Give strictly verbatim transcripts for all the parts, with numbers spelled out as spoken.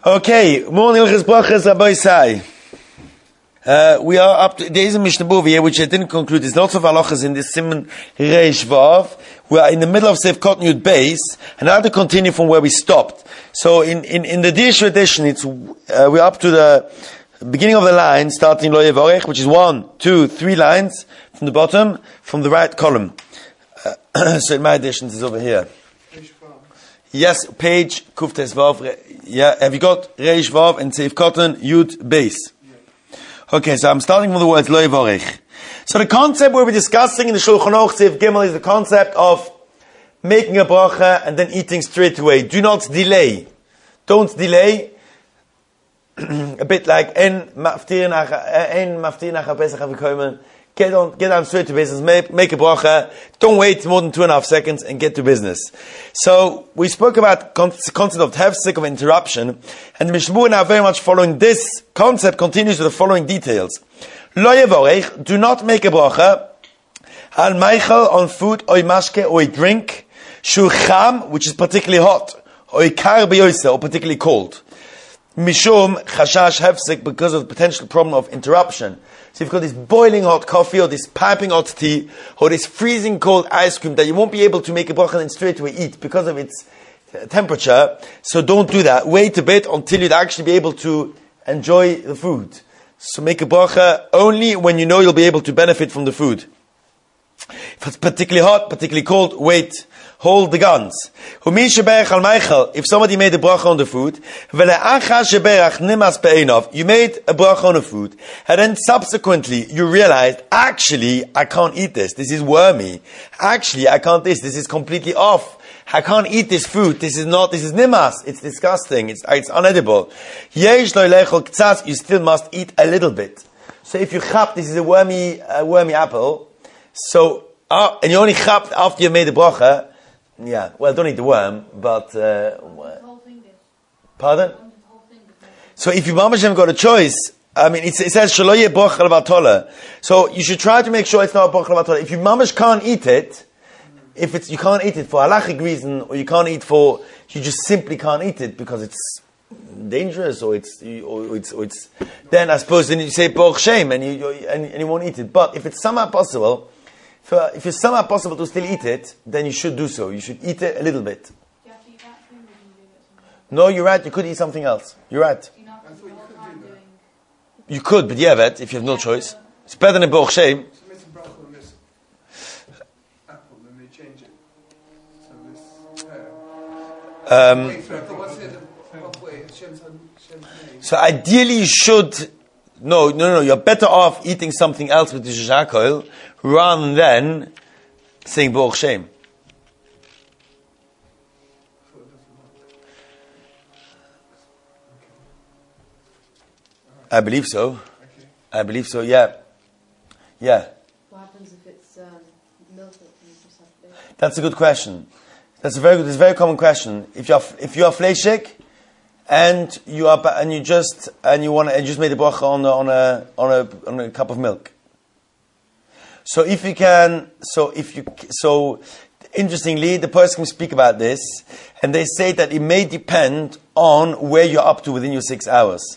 Okay, morning Ilchis Brachas Rabbi Sai. Uh, we are up to, there is a Mishnah Bova here which I didn't conclude. There's lots of halachas in this Simon Reish Vav. We are in the middle of Seif Cotton Yud Beis, and now to continue from where we stopped. So in, in, in the Dirshu edition, it's, uh, we're up to the beginning of the line, starting Lo Yevorech, which is one, two, three lines from the bottom, from the right column. Uh, so in my edition, it's over here. Yes, page Kuftes Vav. Yeah, have you got Reish Vav and Seif Cotton Yud Beis? Okay, so I'm starting from the words Lo Yevorech. So the concept we're discussing in the Shulchan Aruch Seif Gimel is the concept of making a bracha and then eating straight away. Do not delay. Don't delay. A bit like En Maftir nach En Maftir nach Pesach HaVikomen. Get on, get on straight to business. Make, make a bracha. Don't wait more than two and a half seconds and get to business. So we spoke about con- concept of hefsek, of interruption, and the Mishnah Bura now very much following this concept continues with the following details. Lo yevorech, do not make a bracha al meichel, on food, oy mashke, or drink, shu cham, which is particularly hot, oy kar beyoyse, or particularly cold. Mishum chashash hefsek, because of the potential problem of interruption. So you've got this boiling hot coffee, or this piping hot tea, or this freezing cold ice cream that you won't be able to make a bracha and straight away eat because of its temperature. So don't do that. Wait a bit until you'd actually be able to enjoy the food. So make a bracha only when you know you'll be able to benefit from the food. If it's particularly hot, particularly cold, wait. Hold the guns. If somebody made a bracha on the food, you made a bracha on the food, and then subsequently you realized, actually, I can't eat this. This is wormy. Actually, I can't this. This is completely off. I can't eat this food. This is not, this is nimas. It's disgusting. It's, it's unedible. You still must eat a little bit. So if you chap, this is a wormy, a wormy apple. So, uh, and you only chap after you made the bracha. Yeah, well, don't eat the worm, but, uh, pardon? So if you mamash haven't got a choice, I mean, it, it says, shaloye broch al. So you should try to make sure it's not a broch al. If you mamash can't eat it, if it's, you can't eat it for halachic reason, or you can't eat for, you just simply can't eat it because it's dangerous, or it's, or it's, or it's, then I suppose then you say broch shem, and you, and, and you won't eat it. But if it's somehow possible, For, if it's somehow possible to still eat it, then you should do so. You should eat it a little bit. You have to eat that thing, or you do it no, you're right. You could eat something else. You're right. you, know, you, could you could, but yeah, but if you have no choice, it's better than Baruch Shem. So miss a bracha on this apple, then they change it. So this pear. Um, Wait, so what's it? Halfway, Shem's Shem's so ideally, you should. No, no, no. You're better off eating something else with the shishak oil rather than saying Baruch Shem. I believe so. I believe so. Yeah, yeah. What happens if it's um, milk that you just have to bake? That's a good question. That's a very good. It's a very common question. If you are if you are fleishik, and you are and you just and you want to, and you just made a bracha on a, on a on a on a cup of milk. So if you can, so if you so interestingly, the person can speak about this, and they say that it may depend on where you're up to within your six hours.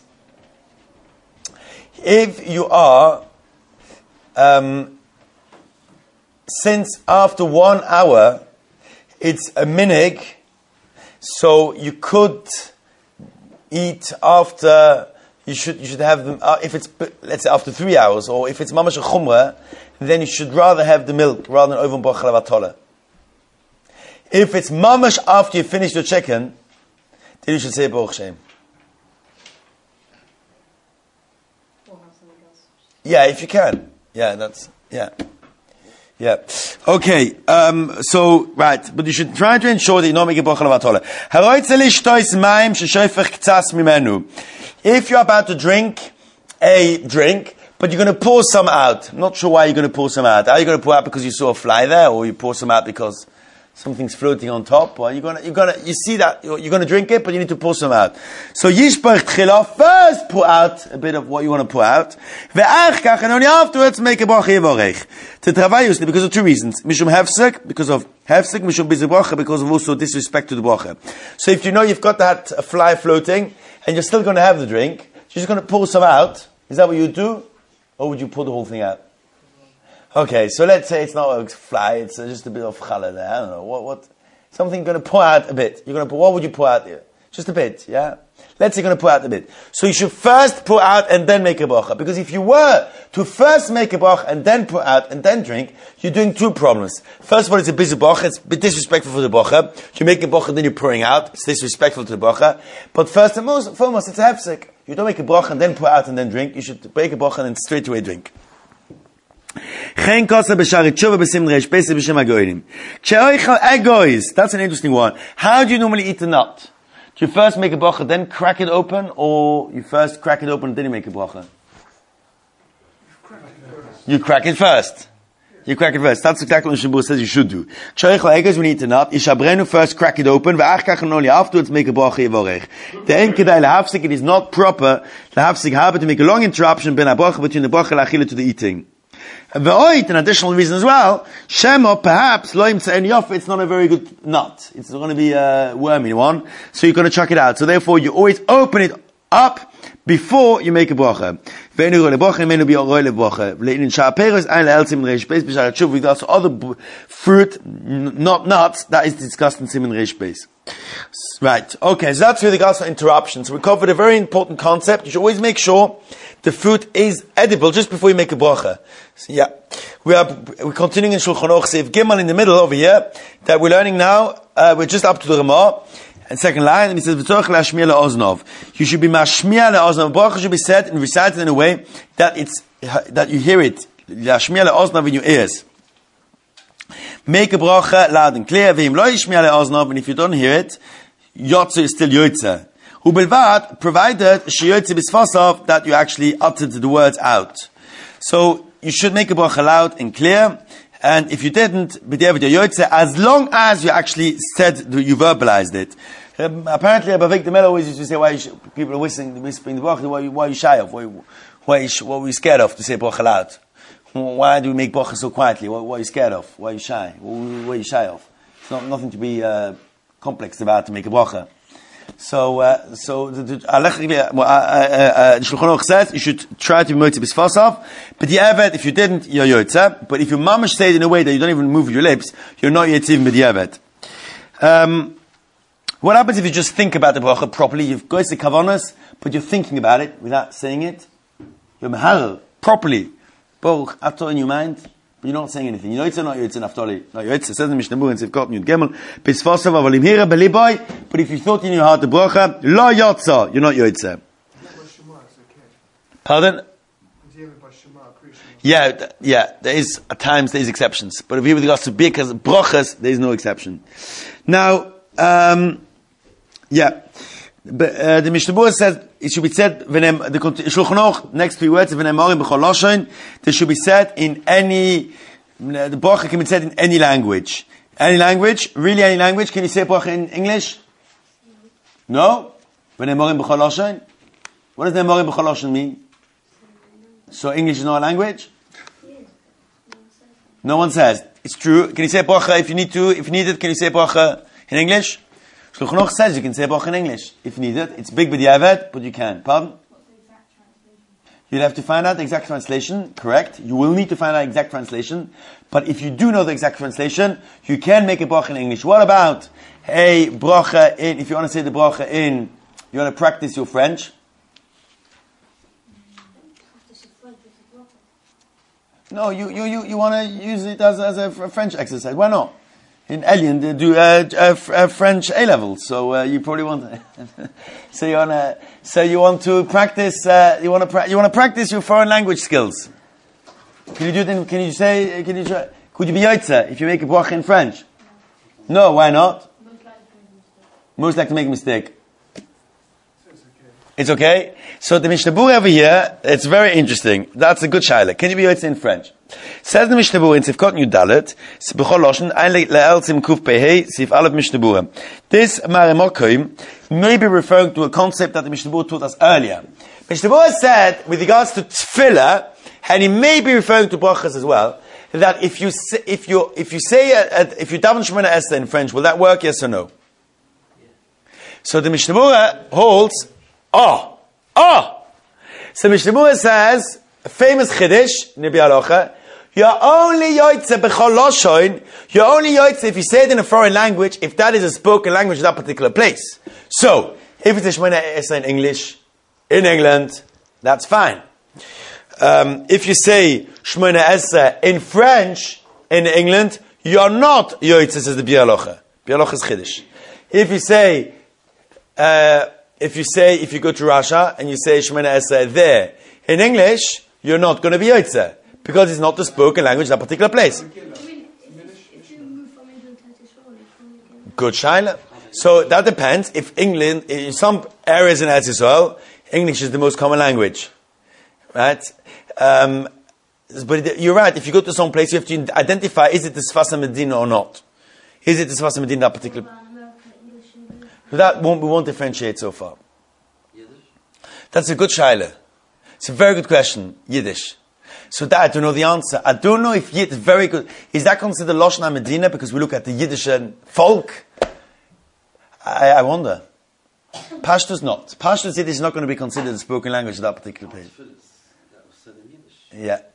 If you are, um, since after one hour, it's a minig, so you could eat after. You should you should have them uh, if it's, let's say, after three hours, or if it's mamash chumrah, then you should rather have the milk rather than over bracha levatola. If it's mamash after you finish your chicken, then you should say Baruch Shem. Yeah, if you can. Yeah, that's yeah, yeah. Okay. Um, so right, but you should try to ensure that you don't make a bracha levatola. If you're about to drink a drink, but you're going to pour some out, I'm not sure why you're going to pour some out. Are you going to pour out because you saw a fly there, or you pour some out because something's floating on top? Or you're going to, you're going to, you see that you're, you're going to drink it, but you need to pour some out. So yishpach tchila, first pour out a bit of what you want to pour out, ve'ach and only afterwards make a bracha yevorech. Tetravayus, because of two reasons: mishum hefsek, because of hefsek, mishum bizu bracha, because of also disrespect to the bracha. So if you know you've got that fly floating, and you're still going to have the drink, you're just going to pull some out. Is that what you do? Or would you pull the whole thing out? Okay, so let's say it's not a fly, it's just a bit of challah there. I don't know. What, what, something going to pour out a bit. You're going to, what would you pour out here? Just a bit, yeah? Let's say you're going to pour out a bit. So you should first pour out and then make a bracha. Because if you were to first make a bracha and then pour out and then drink, you're doing two problems. First of all, it's a busy bracha. It's a bit disrespectful for the bracha. You make a bracha and then you're pouring out. It's disrespectful to the bracha. But first and most foremost, it's a hefsek. You don't make a bracha and then pour out and then drink. You should break a bracha and then straight away drink. That's an interesting one. How do you normally eat the nut? Do you first make a bracha, then crack it open, or you first crack it open, then you make a bracha? You crack it first. You crack it first. That's exactly what Shabbat says you should do. When you eat the nut, Ishabrenu first crack it open, and only afterwards make a bracha yevorech. The en kedai lehafsik, it is not proper lehafsik habe to make a long interruption ben bracha between the bracha lachila to the eating. And an additional reason as well, Shema, perhaps, loim tza'en yof, it's not a very good nut. It's going to be a wormy one, so you're going to chuck it out. So therefore, you always open it up before you make a bracha. That's other fruit, not nuts, that is discussed in Siman Reish Beis. Right, okay, so that's with regards to interruptions. So we covered a very important concept. You should always make sure the fruit is edible just before you make a bracha. So, yeah, we are we're continuing in Shulchan Aruch Seif Gimel in the middle over here that we're learning now. Uh, we're just up to the Ramah and second line, and he says v'tzorich lashmiya le'oznov. You should be mashmiya le'oznov. Bracha should be said and recited in a way that it's that you hear it lashmiya le'oznov in your ears. Make a bracha loud and clear. V'im lo yishmiya le'oznov, and if you don't hear it, yotze is still yotze. Ubelvad, provided sheyotze bisfasav, that you actually uttered the words out. So you should make a bracha loud and clear, and if you didn't, b'diavad yotze, as long as you actually said, you verbalized it. Um, apparently, Abba Victor Miller always used to say, why you sh- people are whispering, whispering the bracha, why, why are you shy of? Why, why, you sh- what were you scared of to say bracha loud? Why do we make bracha so quietly? What, what are you scared of? Why are you shy? What, what are you shy of? It's not nothing to be uh, complex about to make a bracha. So, uh, so the, the, uh, uh, uh, Shulchan Aruch says you should try to be moitzi b'sfasav. But the evet, if you didn't, you're yotze. But if you mamash say it in a way that you don't even move your lips, you're not yotze even b'di'evet. Um, what happens if you just think about the bracha properly? You've got the kavanos, but you're thinking about it without saying it. You're mehal properly, both after in your mind. But you're not saying anything. You know it's not yotze naftali. Not yotze. Says the Mishnah Berurah in Sivkot Yud Gimel. B'sfasav avalim hira beliboy. But if you thought in your heart the bracha, lo yotza. You're not yotze. Pardon? Yeah, th- yeah. There is at times there is exceptions, but if you with regards to bikas brachas, there is no exception. Now, um, yeah. But, uh, the Mishnah Berurah says it should be said v'nem the Shulchan Aruch next few words v'nem morim b'chol lashon. They should be said in any. The bracha can be said in any language. Any language, really any language. Can you say bracha in English? No. V'nem morim b'chol lashon. What does v'nem morim b'chol lashon mean? So English is not a language. No one says it's true. Can you say bracha if you need to? If you need it, can you say bracha in English? Shulchan Aruch says you can say bracha in English if needed. It's big b'di'evet, but you can. Pardon? What's the exact translation? You'll have to find out the exact translation. Correct. You will need to find out the exact translation. But if you do know the exact translation, you can make a bracha in English. What about a bracha in? If you want to say the bracha in, you want to practice your French. No, you you you, you want to use it as as a French exercise. Why not? In Alien, they do uh, uh, uh, French A level, so uh, you probably want. To so you want to. So you want to practice. Uh, you want to. Pra- you want to practice your foreign language skills. Can you do it? In, can you say? Can you try? Could you be yotze if you make a bracha in French? No, why not? Most likely to make a mistake. It's okay. So the Mishnah Berurah over here, it's very interesting. That's a good shaila. Can you be yotze in French? Says the Mishnah Berurah in Sivkot Yud Dalet, b'chol lashon, ein le'el sim kuf pehei, sif aleph Mishnah Berurah. This Maremokim may be referring to a concept that the Mishnah Berurah taught us earlier. Mishnah Berurah said, with regards to tefillah, and he may be referring to brachas as well, that if you say, if you if you say a, a, if you daven Shemona Esrei in French, will that work? Yes or no? Yeah. So the Mishnah Berurah holds. Oh, oh. So Mishnah Berurah says, a famous chiddush in the Bialocha, you're only yoytze b'chol loshoin, you're only yoytze if you say it in a foreign language, if that is a spoken language in that particular place. So, if it's a Shemona Esrei in English, in England, that's fine. Um, if you say Shemona Esrei in French, in England, you're not yoytze, says the Bialocha. Bialocha is chiddush. If you say, uh, if you say, if you go to Russia, and you say Shemona Esrei there, in English, you're not going to be yoytze, because it's not the spoken language in that particular place. I mean, if, if you move from England to Israel, you can't get Good shaila. So that depends. If England, in some areas in Eretz Yisrael, English is the most common language, right? Um, but you're right. If you go to some place, you have to identify: is it the Sfas Medina or not? Is it the Sfas Medina that particular? about America, English, English. That won't, we won't differentiate so far. That's a good shaila. It's a very good question. Yiddish. So that I don't know the answer. I don't know if Yiddish is very good. Is that considered Lashon Medina because we look at the Yiddish folk? I, I wonder. Pashtus not. Pashtus Yiddish is not going to be considered a spoken language in that particular place. Yeah.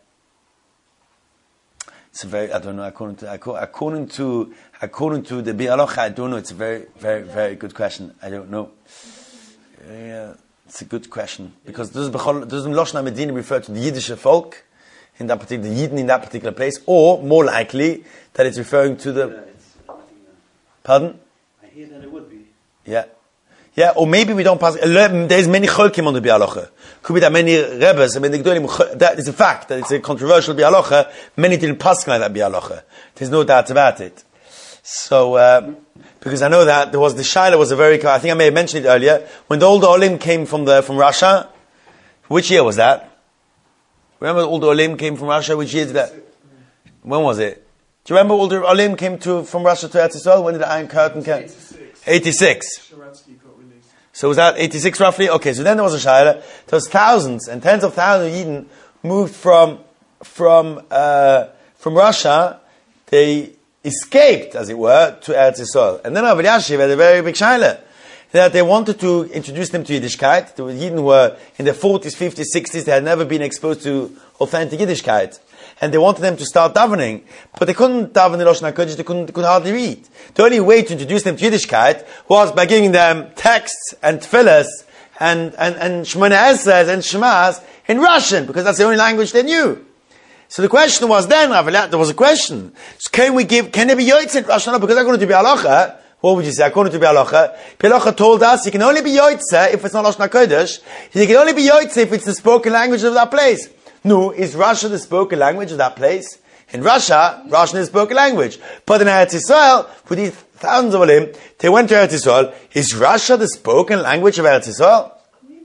It's a very, I don't know, according to, according to, according to the Bialocha, I don't know. It's a very, very, very good question. I don't know. Yeah. It's a good question. Because doesn't Lashon Medina refer to the Yiddish folk in that particular, the Yidden in that particular place, or more likely that it's referring to the... Yeah, it's, I think, uh, Pardon? I hear that it would be. Yeah. Yeah, or maybe we don't pass... There's many cholkim on the Bialocha. Could be that many Rebbes, I mean, the Gedolim, that is a fact, that it's a controversial Bialocha. Many didn't pass like that Bialocha. There's no doubt about it. So, uh, because I know that there was, the Shaila was a very, I think I may have mentioned it earlier, when the older Olim came from the, from Russia, which year was that? Remember all the Olim came from Russia, which year did that? When was it? Do you remember all the Olim came to, from Russia to Eretz Yisrael? When did the Iron Curtain come? eighty-six. eighty-six. Sharansky got released. So was that eighty-six roughly? Okay, so then there was a Shaila. There was thousands and tens of thousands of Yidden moved from, from, uh, from Russia. They escaped, as it were, to Eretz Yisrael. And then Rav Elyashiv had a very big Shaila, that they wanted to introduce them to Yiddishkeit. The Yidden were in their forties, fifties, sixties, they had never been exposed to authentic Yiddishkeit. And they wanted them to start davening, but they couldn't daven in Lashon HaKodesh, they couldn't, they could hardly read. The only way to introduce them to Yiddishkeit was by giving them texts and tefillas and, and, and Shemona Esrei and Shemas in Russian, because that's the only language they knew. So the question was then, there was a question, so can we give, can there be Yoitz in Russian? Because according to Bialocha, what would you say? According to Bialocha, Bialocha told us you can only be Yoitze if it's not Lashon HaKodesh. You can only be Yoitze if it's the spoken language of that place. No, is Russia the spoken language of that place? In Russia, Russian is the spoken language. But in Eretz Yisrael, for these thousands of Olim, they went to Eretz Yisrael. Is Russia the spoken language of Eretz Yisrael?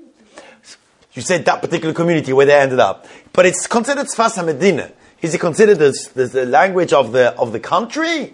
You said that particular community where they ended up. But it's considered Sfas HaMedina. Is it considered the, the, the language of the, of the country?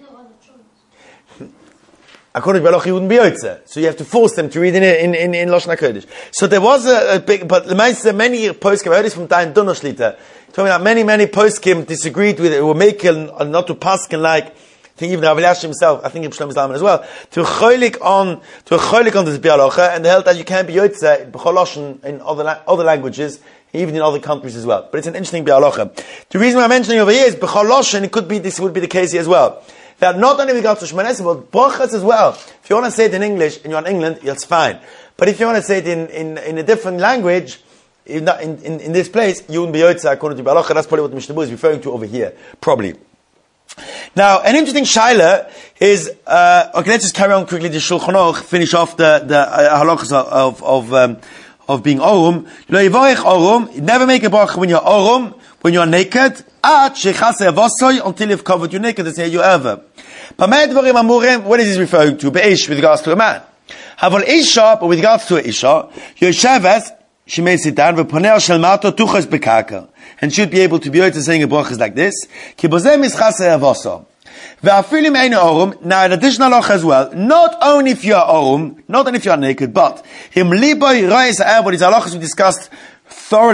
According to Bialocha, you wouldn't be Yoitze. So you have to force them to read in, in, in, in Lashon HaKodesh. So there was a, a big, but the many poskim, I heard this from Dayan Dono Shlita, told me that many, many poskim disagreed with it, who were making, uh, not to paskin like, I think even Rav Elyashiv himself, I think Ibn Shlomo Zalman as well, to cholik on, to cholik on this Bialocha, and they held that you can't be Yoitze, b'chol lashon, in other, la- other languages, even in other countries as well. But it's an interesting Bialocha. The reason I'm mentioning over here is b'chol lashon, it could be, this would be the case here as well. That not only regards to Shemona Esrei, but brachas as well. If you want to say it in English and you're in England, it's fine. But if you want to say it in, in, in a different language, in, in, in, in this place, you wouldn't be Yoitze according to Bialocha. That's probably what Mishnah Berurah is referring to over here. Probably. Now, an interesting shaila is, uh, okay, let's just carry on quickly the Shulchan Aruch, finish off the, the uh, halachas of, of, um, of being Orum. Lo yivarech Orum, never make a bracha when you're Orum, when you're naked, at shechase avosoy, until you've covered your naked, and say you ever. What is this referring to? Be'ish, with regards to a man. Havol isha, but with regards to an isha, yosheves, she may sit down, v'poneh shel mato tuchas bekaka, and should be able to be able to saying a brachas like this. Ki bozeh mischase avoso. Ve'afilim ein orum. Now, an additional loch as well. Not only if you are orum, not only if you are naked, but him liboy reis ha'er, what is halachas we discussed thoroughly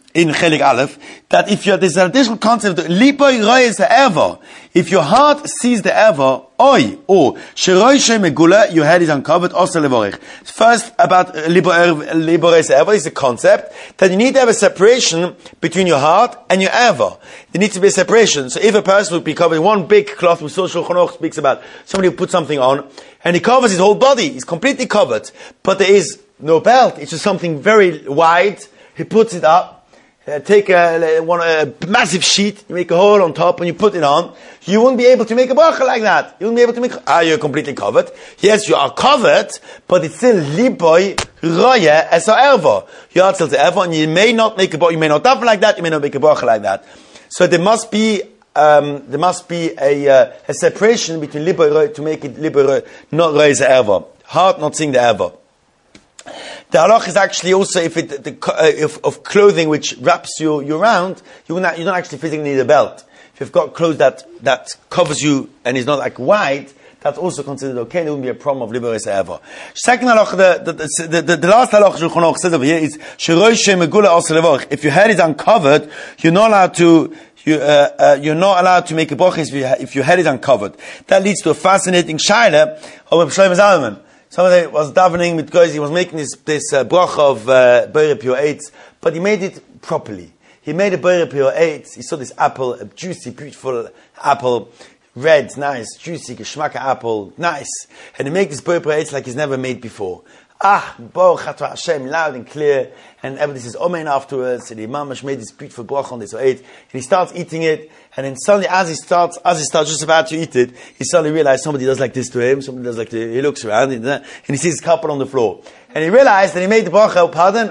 in Chelik Aleph, that if you're, there's an additional concept, Liboy Royes Ever, if your heart sees the Ever, Oi, or Sheroishe Megula, your head is uncovered, also Levorich. First, about Liboy Royes Ever is a concept that you need to have a separation between your heart and your Ever. There needs to be a separation. So if a person would be covered in one big cloth, which Shulchan Aruch speaks about, somebody who put something on, and he covers his whole body, he's completely covered, but there is no belt, it's just something very wide, he puts it up, Uh, take a, one, a massive sheet, you make a hole on top, and you put it on. You wouldn't be able to make a bracha like that. You wouldn't be able to make. Ah, you're completely covered. Yes, you are covered, but it's still liboy roya as a erva. You are still the erva, and you may not make a bracha. You may not daven like that. You may not make a bracha like that. So there must be um, there must be a uh, a separation between liboy roya to make it liboy roya, not roya as a erva. Heart not seeing the erva. The halach is actually also if it the, uh, if, of clothing which wraps you, you around, you not, you don't actually physically need a belt. If you've got clothes that, that covers you and is not like wide, that's also considered okay. There wouldn't be a problem of liberation ever. Second halach, the the, the, the, the last halach Shulchan Aruch says over here is sheroishe megula also levorich. If your head is uncovered, you're not allowed to. You, uh, uh, you're not allowed to make a bracha if, you, if your head is uncovered. That leads to a fascinating shaila of Reb Shlomo Zalman. Somebody was davening with guys, he was making this, this uh, bracha of uh, Beire Pure Eitz, but he made it properly. He made a Beire Pure Eitz, he saw this apple, a juicy, beautiful apple, red, nice, juicy, geschmacka apple, nice. And he made this Beire Pure Eitz like he's never made before. Ah, Baruch Atah Hashem, loud and clear, and everybody says Amen afterwards, and the Imam made this beautiful bracha on this Eitz, and he starts eating it, and then suddenly as he starts, as he starts just about to eat it, he suddenly realizes somebody does like this to him, somebody does like this, he looks around, and, and he sees his couple on the floor. And he realized that he made the bracha, pardon?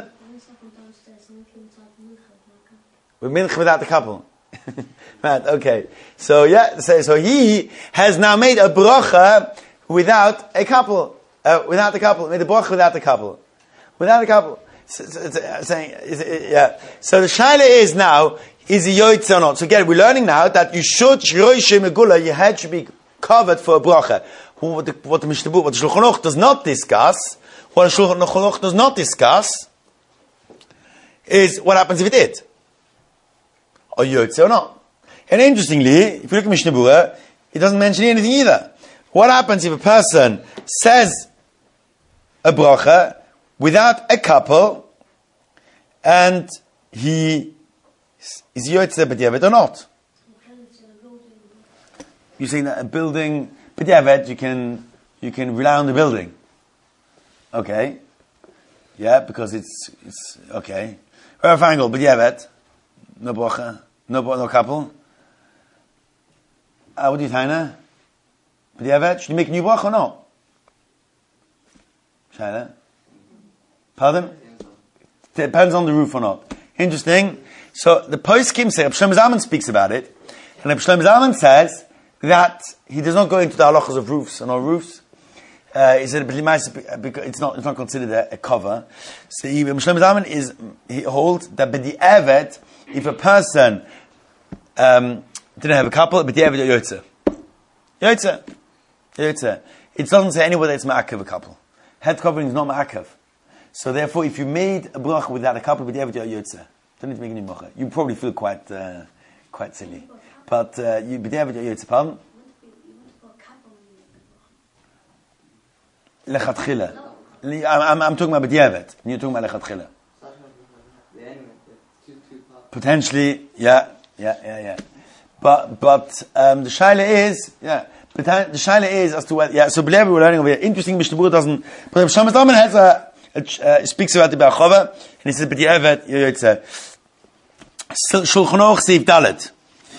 With mincha without the couple. Right, okay. So yeah, so, so he has now made a bracha without a couple. Uh, without the couple, made the bracha without the couple, without the couple. So, so, it's, uh, saying, is, uh, yeah. So the shaila is now: is he yoytze or not? So again, we're learning now that you should shiroishe megula, your head should be covered for a bracha. What the what the Mishnah, what the Shulchan Aruch does not discuss, what the Shulchan Aruch does not discuss, is what happens if it did, or yoytze or not. And interestingly, if you look at Mishnah Berurah, it doesn't mention anything either. What happens if a person says a bracha without a couple, and he is yoytze b'diavad or not? You're saying that a building b'diavad you can you can rely on the building. Okay, yeah, because it's it's okay. Rav Angle b'diavad, no bracha, no no couple. Uh, what do you think, Taina? B'diavad, should you make a new bracha or not? Shaila? Pardon? Depends on the roof or not. Interesting. So the poskim say, Reb Shlomo Zalman speaks about it, and Reb Shlomo Zalman says that he does not go into the halachas of roofs and all roofs. Uh, he said it's not it's not considered a, a cover. So he, Reb Shlomo Zalman is he holds that b'diavad, if a person um, didn't have a couple, b'diavad yoytze, yoytze, yoytze. It doesn't say anywhere that it's ma'akev a couple. Head covering is not ma'akev. So therefore, if you made a bracha without a couple, b'diavad yoytze. Don't need to make any bracha. You probably feel quite uh, quite silly, but uh, you b'diavad yoytze. Pardon? Lechatchila. I'm, I'm talking about b'diavad. You're talking about lechatchila. Potentially, yeah, yeah, yeah, yeah. But but um, the shaila is, yeah. But the shaila is as to what, yeah. So b'diavad we're learning over here. Interesting, Mishnah Berurah doesn't. But Reb Shlomo Zalman has a, a uh, speaks about the b'achava, and he says b'diavad yoytze. Shulchan Aruch Seif Dalet.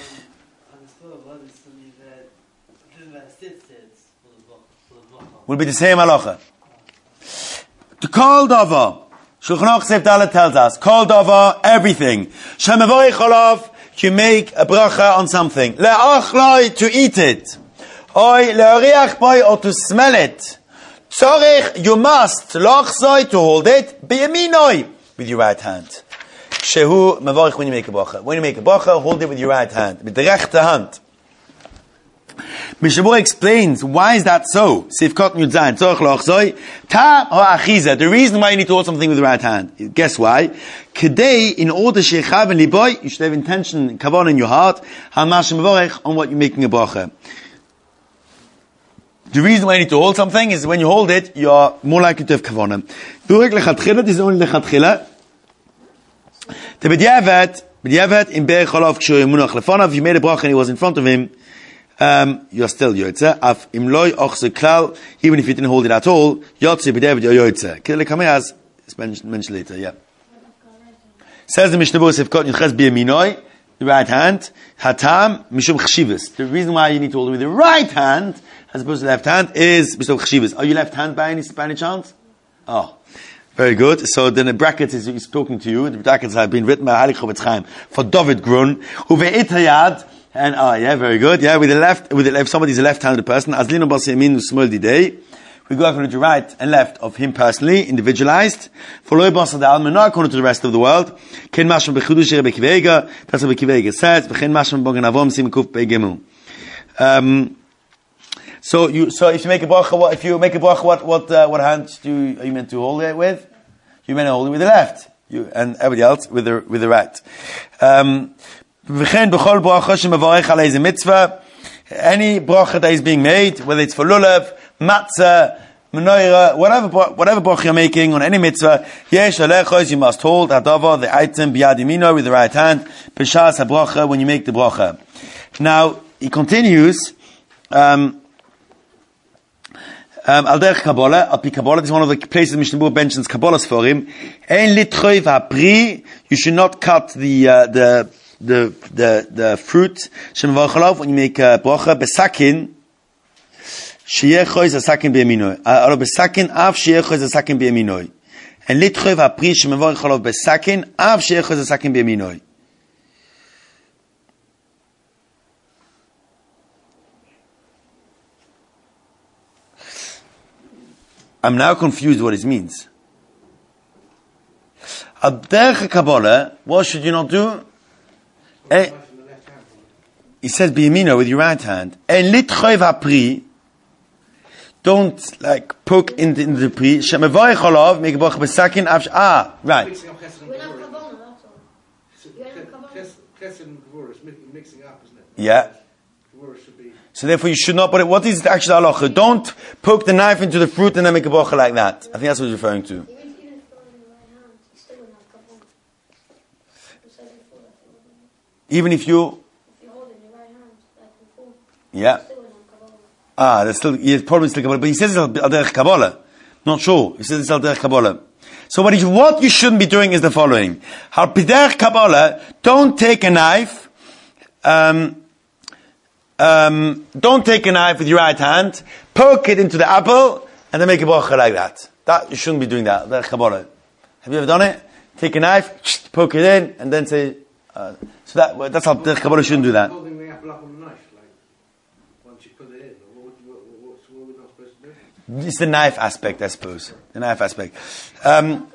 Will be the same halacha. To call dava, Shulchan Aruch Seif Dalet tells us, call dava everything. Shemavoy chalav, you make a bracha on something. Le'achloi, to eat it. Oy le'ariach boy, or to smell it. Tzorich, you must. Lachzoi, to hold it. Beyaminoi, with your right hand. Shehu mavorich, when you make a bracha. When you make a bracha, hold it with your right hand, with the rechte hand. Mishabur explains why is that so. Sifkot Yud Zayin Tzorach Lochzoi Ta Ha'achiza. The reason why you need to hold something with the right hand. Guess why? Kedei, in order shechav and liboy, you should have intention, kavan in your heart, hamash mevorech, on what you're making a bracha. The reason why you need to hold something is when you hold it, you are more likely to have kavanah. Durek lechatchila, this is only lechatchila. The b'diavad, b'diavad in be'er cholav k'shur yemunach lefonav, you made a bracha and he was in front of him, um, you're still yotze. Af im loy ochse klal, even if you didn't hold it at all, yotze b'diavad you're yotze. Kile kameaz, it's mentioned, mentioned later, yeah. Says the Mishnah Berurah Sifkot Yudches B'yaminoi, the right hand, hatam mishum chshivus. The reason why you need to hold it with the right hand as opposed to the left hand is mishum chshivus. Are you left hand by any, by any chance? Oh. Very good. So then the brackets is, is talking to you. The brackets have been written by Heilig Chofetz Chaim for David Grun. Uve'it hayad. And, ah, yeah, very good. Yeah, with the left, with the, if somebody's a left-handed person, as lino bas yamin usmol didei, we go according to right and left of him personally, individualized. For loy bas adal, not according to the rest of the world. Ken mashma bechudush Rebbe Akiva Eiger. That's what Rebbe Akiva Eiger says. V'chen mashma bogen avom sim kuf beigemu. Um, So you, so if you make a bracha, what, if you make a bracha, what, what, uh, what hand do you, are you meant to hold it with? You meant to hold it with the left. You, and everybody else with the, with the right. Um, v'chen b'chol bracha shemavarech alei ze mitzvah. Any bracha that is being made, whether it's for lulav, matzah, menorah, whatever, whatever bracha you're making on any mitzvah, yesh alechos, you must hold hadavar, the item, biyad yamino, with the right hand, b'shas habracha, when you make the bracha. Now, he continues, um, Um, Al derech Kabbalah, Al pi Kabbalah, this is one of the places Mishnah Berurah mentions Kabbalah's for him. Ein litroiv ha'pri, you should not cut the, uh, the, the, the, the fruit, shem v'achalav, when you make a bracha, besakin, sheyechoiz hasakin be'eminoi. Alo besakin, av sheyechoiz hasakin be'eminoi. Ein litroiv ha'pri, shem v'achalav, besakin, av sheyechoiz hasakin be'eminoi. I'm now confused what it means. Derech Kabbalah, what should you not do? Eh, he says biyamino, with your right hand. En litchoiv ha'pri, don't like poke into, into the pri. Shemevayich olav, make a bracha besakin avsh. Ah, right. We're not kavanah, that's all. You're not kavanah. Chesed and Gevurah is mixing up, isn't it? Yeah. Gevurah should be. So therefore you should not, but what is actually halacha? Don't poke the knife into the fruit and then make a bracha like that. I think that's what he's referring to. Even, even if you're in the right hand, you still will not kavanah. You said before that you wouldn't. Even if you, If you hold it in your right hand, like before, yeah. you still will not kavanah. Ah, there's still, yeah, probably still Kabbalah, but he says it's al derech Kabbalah. Not sure. He says it's al derech Kabbalah. So what, you, what you shouldn't be doing is the following. Al derech Kabbalah, don't take a knife, um, Um, don't take a knife with your right hand, poke it into the apple, and then make a bracha like that. That, you shouldn't be doing that. Derech Kabbalah. Have you ever done it? Take a knife, poke it in, and then say, uh, so that, that's how Derech Kabbalah shouldn't do that. Holding the apple up on the knife, like, once you put it in, or what, what, what, what are we not supposed to do? It's the knife aspect, I suppose. The knife aspect. Um,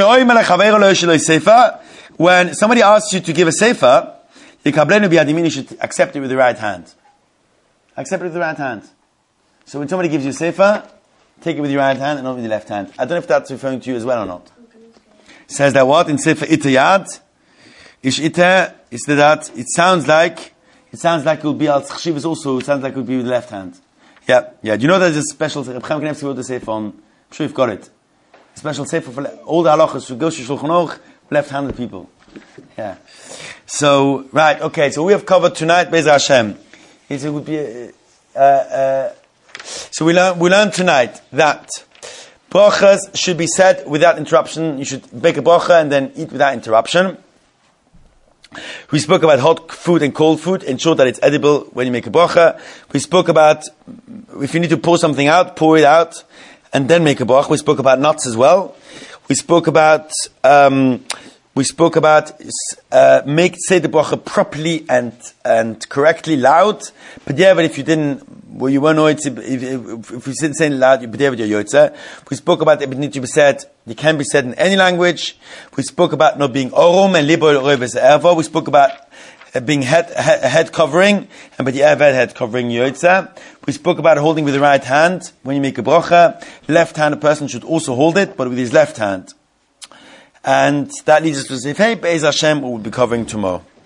when somebody asks you to give a sefer, you should accept it with the right hand. Accept it with the right hand. So when somebody gives you sefer, take it with your right hand and not with the left hand. I don't know if that's referring to you as well or not. It says that what? In sefer itayad, ish ita, is that it sounds like, it sounds like it will be al chshivus also, it sounds like it will be with the left hand. Yeah, yeah. Do you know there's a special, Reb Chaim Kanievsky wrote the sefer on, I'm sure you've got it. A special sefer for all the halachas who goes to Shulchan Aruch, left-handed people. Yeah. So, right, okay, so we have covered tonight, Be'ez Hashem. It would be, uh, uh, so we learn, we learn tonight that brachas should be said without interruption. You should make a bracha and then eat without interruption. We spoke about hot food and cold food. Ensure that it's edible when you make a bracha. We spoke about if you need to pour something out, pour it out and then make a bracha. We spoke about nuts as well. We spoke about, um, We spoke about uh, make say the bracha properly and and correctly loud. But yeah, but if you didn't, well, you weren't know it. If, if, if you didn't say it loud, you but yeah, your yotze. We spoke about it need to be said. It can be said in any language. We spoke about not being orum and libo roives erva. We spoke about uh, being head, head, head covering, and by the Eved head covering Yotza. We spoke about holding with the right hand when you make a bracha. Left-handed person should also hold it, but with his left hand. And that leads us to say, hey, Be'ez Hashem, we'll be covering tomorrow.